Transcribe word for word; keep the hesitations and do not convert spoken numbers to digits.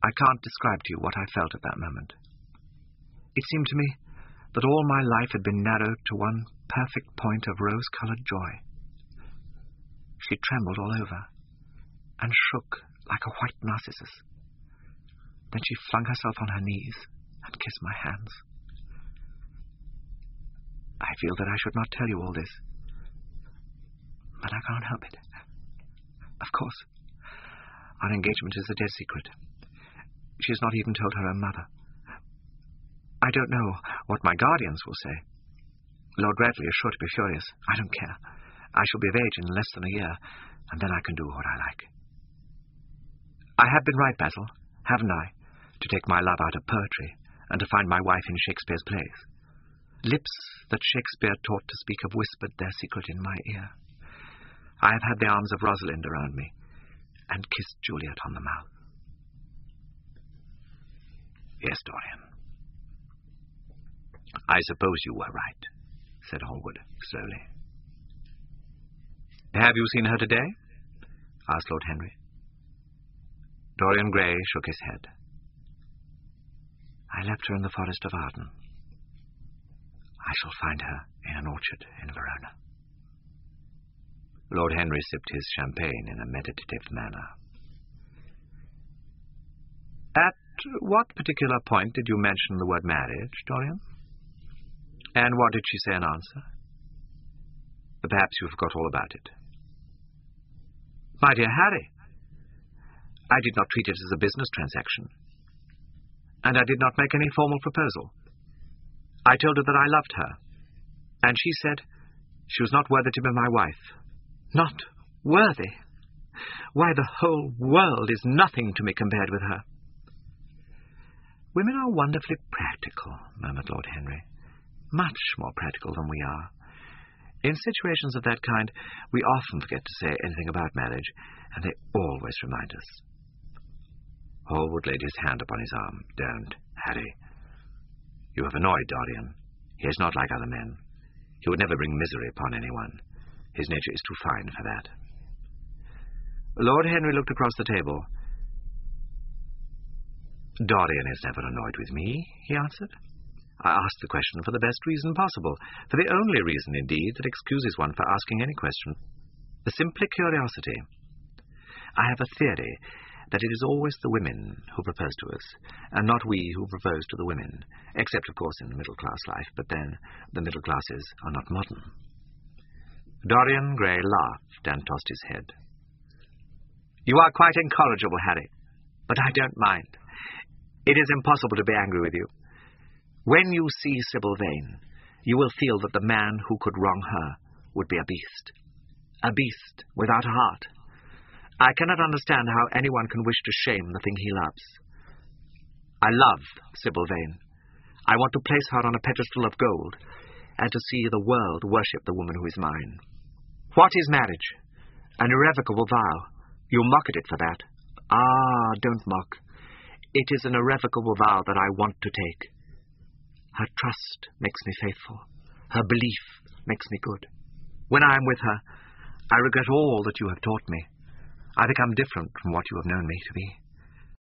I can't describe to you what I felt at that moment. It seemed to me that all my life had been narrowed to one perfect point of rose-coloured joy. She trembled all over, and shook like a white narcissus. Then she flung herself on her knees and kissed my hands. I feel that I should not tell you all this, but I can't help it. Of course, our engagement is a dead secret. She has not even told her own mother. I don't know what my guardians will say. Lord Radley is sure to be furious. I don't care. I shall be of age in less than a year, and then I can do what I like. I have been right, Basil, haven't I, to take my love out of poetry and to find my wife in Shakespeare's plays. Lips that Shakespeare taught to speak have whispered their secret in my ear. I have had the arms of Rosalind around me and kissed Juliet on the mouth. Yes, Dorian. I suppose you were right, said Hallward slowly. Have you seen her today? Asked Lord Henry. Dorian Gray shook his head. I left her in the forest of Arden. I shall find her in an orchard in Verona. Lord Henry sipped his champagne in a meditative manner. At what particular point did you mention the word marriage, Dorian? And what did she say in answer? Perhaps you forgot all about it. My dear Harry, I did not treat it as a business transaction, and I did not make any formal proposal. I told her that I loved her, and she said she was not worthy to be my wife. Not worthy? Why, the whole world is nothing to me compared with her. Women are wonderfully practical, murmured Lord Henry. Much more practical than we are. In situations of that kind, we often forget to say anything about marriage, and they always remind us. Hallward laid his hand upon his arm. Don't, Harry. You have annoyed Dorian. He is not like other men. He would never bring misery upon anyone. His nature is too fine for that. Lord Henry looked across the table. Dorian is never annoyed with me, he answered. I asked the question for the best reason possible, for the only reason, indeed, that excuses one for asking any question. The simply curiosity. I have a theory that it is always the women who propose to us, and not we who propose to the women, except, of course, in middle-class life, but then the middle classes are not modern. Dorian Gray laughed and tossed his head. You are quite incorrigible, Harry, but I don't mind. It is impossible to be angry with you. When you see Sybil Vane, you will feel that the man who could wrong her would be a beast. A beast without a heart. I cannot understand how anyone can wish to shame the thing he loves. I love Sybil Vane. I want to place her on a pedestal of gold, and to see the world worship the woman who is mine. What is marriage? An irrevocable vow. You mock at it for that. Ah, don't mock. It is an irrevocable vow that I want to take. Her trust makes me faithful. Her belief makes me good. When I am with her, I regret all that you have taught me. I become different from what you have known me to be.